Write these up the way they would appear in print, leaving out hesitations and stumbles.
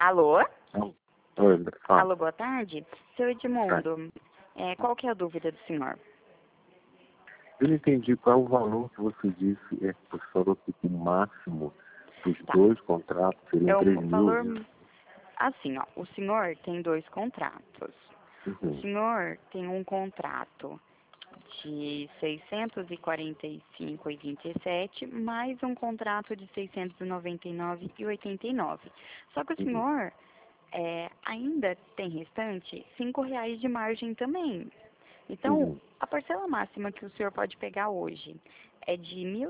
Alô? Oi, fala. Alô, boa tarde. Seu Edmundo, qual que é a dúvida do senhor? Eu não entendi qual é o valor que você disse, você falou que o máximo dos Tá. dois contratos seriam É 3 um mil. valor... Assim, ó, o senhor tem 2 contratos. O Uhum. senhor tem um contrato de 645,27 mais um contrato de 699,89. Só que o Uhum. senhor ainda tem restante R$ 5 de margem também. Então, Uhum. a parcela máxima que o senhor pode pegar hoje é de R$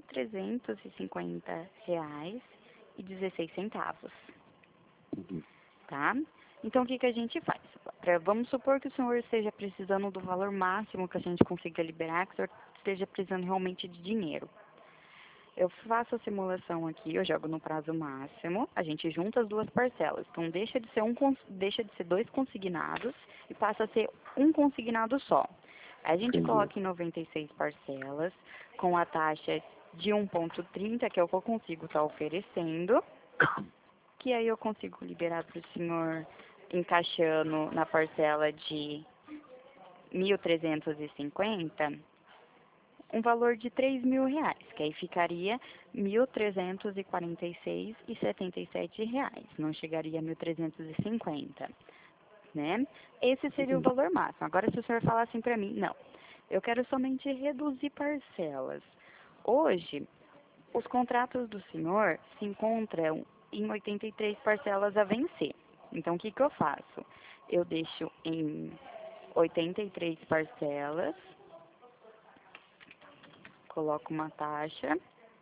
1.350,16, Uhum. tá? Então, o que que a gente faz? Vamos supor que o senhor esteja precisando do valor máximo que a gente consiga liberar, que o senhor esteja precisando realmente de dinheiro. Eu faço a simulação aqui, eu jogo no prazo máximo, a gente junta as duas parcelas. Então, deixa de ser 2 consignados e passa a ser um consignado só. A gente Entendi. coloca em 96 parcelas, com a taxa de 1,30, que é o que eu consigo estar oferecendo, que aí eu consigo liberar para o senhor encaixando na parcela de 1.350, um valor de R$ 3.000, que aí ficaria R$ 1.346,77, não chegaria a 1.350, né? Esse seria o valor máximo. Agora, se o senhor falar assim para mim, não, eu quero somente reduzir parcelas. Hoje, os contratos do senhor se encontram em 83 parcelas a vencer. Então, o que que eu faço? Eu deixo em 83 parcelas, coloco uma taxa.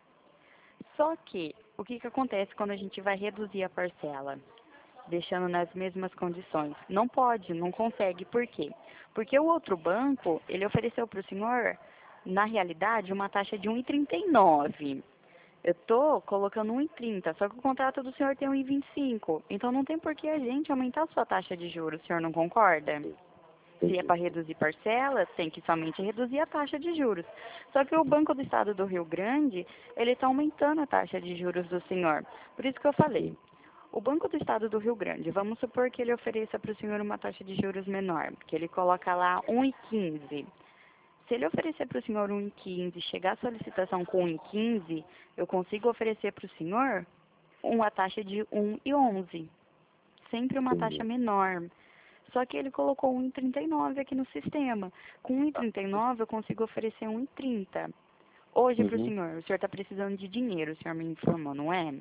Só que, o que que acontece quando a gente vai reduzir a parcela? Deixando nas mesmas condições. Não pode, não consegue. Por quê? Porque o outro banco, ele ofereceu para o senhor, na realidade, uma taxa de 1,39. Eu estou colocando 1,30, só que o contrato do senhor tem 1,25. Então não tem por que a gente aumentar a sua taxa de juros, o senhor não concorda? Se é para reduzir parcelas, tem que somente reduzir a taxa de juros. Só que o Banco do Estado do Rio Grande, ele está aumentando a taxa de juros do senhor. Por isso que eu falei, o Banco do Estado do Rio Grande, vamos supor que ele ofereça para o senhor uma taxa de juros menor, que ele coloca lá 1,15. Se ele oferecer para o senhor 1,15 e chegar a solicitação com 1,15, eu consigo oferecer para o senhor uma taxa de 1,11. Sempre uma taxa Entendi. menor. Só que ele colocou 1,39 aqui no sistema. Com 1,39 eu consigo oferecer 1,30. Hoje para o Uhum. senhor está precisando de dinheiro, o senhor me informou, não é?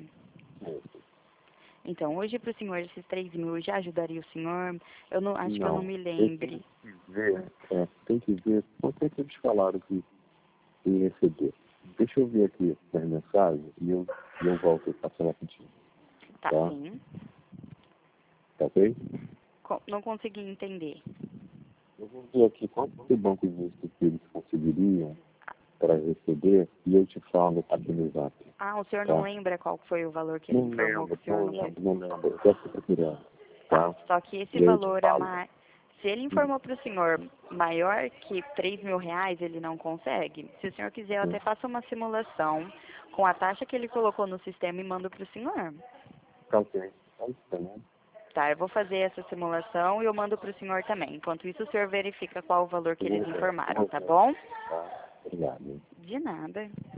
Então, hoje para o senhor esses 3.000 já ajudaria o senhor? Eu não, acho que eu não me lembre. Tem que ver quanto é que eles falaram que ia receber. Deixa eu ver aqui a mensagem e eu volto a passar rapidinho. Tá, Tá? sim. Tá ok? Não consegui entender. Eu vou ver aqui quanto que o banco disse que eles conseguiriam para receber e eu te falo aqui no zap. Ah, o senhor Tá? não lembra qual foi o valor que ele Não informou que lembro, o senhor não conseguiu? não lembro. Eu já estou procurando. Tá, Tá? só que esse E aí eu te valor falo. se ele informou para o senhor maior que R$ 3.000, ele não consegue? Se o senhor quiser, eu até faço uma simulação com a taxa que ele colocou no sistema e mando para o senhor. Tá ok. Tá isso, Tá, eu vou fazer essa simulação e eu mando para o senhor também. Enquanto isso, o senhor verifica qual o valor que eles informaram, tá bom? Tá? Obrigado. De nada.